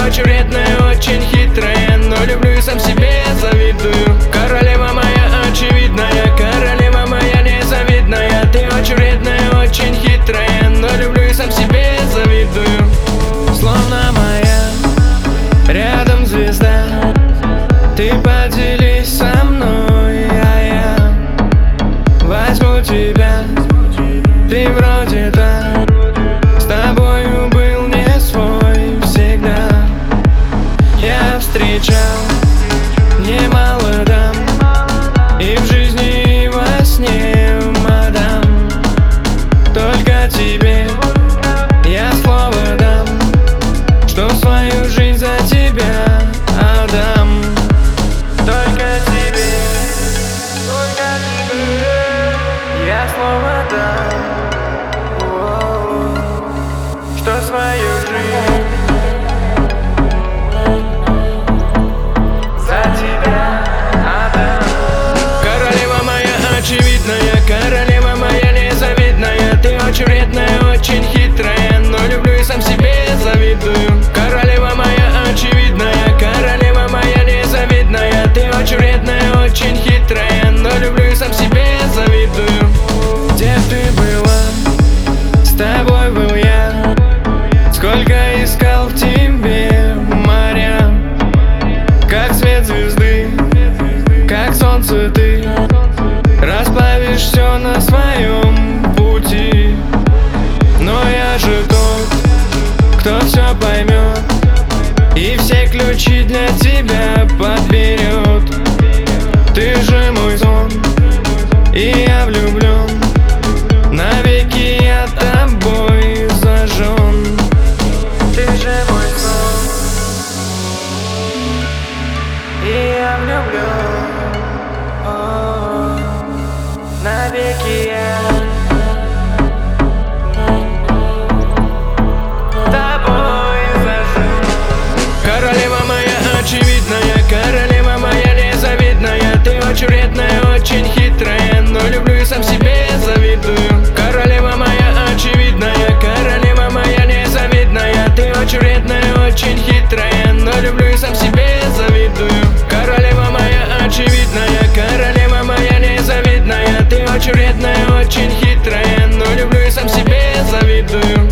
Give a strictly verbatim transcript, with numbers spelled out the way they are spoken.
очень вредная, очень хитрая, но люблю и сам себе завидую. Королева моя очевидная, королева моя незавидная. Ты очень вредная, очень хитрая, но люблю и сам себе завидую. Словно моя рядом звезда, ты поделись со мной, а я возьму тебя. Ты вроде так, с тобою был не свой всегда. Я встречал немало дам, и в жизни, и во сне, мадам. Только тебе я слово дам, что свою жизнь за тебя отдам. Только тебе, только тебе я слово дам, что свою жизнь за тебя отдам. Королева моя очевидная, королева моя незавидная. Ты очень вредная, очень хитрая, но люблю и сам себе завидую. Королева моя очевидная, королева моя незавидная. Ты очень вредная, очень хитрая, но люблю и сам себе завидую. Где ты была? С тобой был я. Сколько искал в тебе моря, как свет звезды, как солнце ты расплавишь все на своем пути. Но я же тот, кто все поймет и все ключи для тебя подберет. Ты же мой сон, и я влюблен, навеки я тобой зажжен. Ты же мой сон, и я влюблен, о, навеки я тобой зажжен. Королева моя очевидная, королева моя незавидная. Ты очень вредная, очень хитрая, но люблю и сам себе завидую. Королева моя очевидная, королева моя незавидная. Ты очень вредная, очень хитрая, но люблю и сам себе завидую. Королева моя очевидная, королева моя незавидная. Ты очень вредная, очень хитрая, но люблю и сам себе завидую.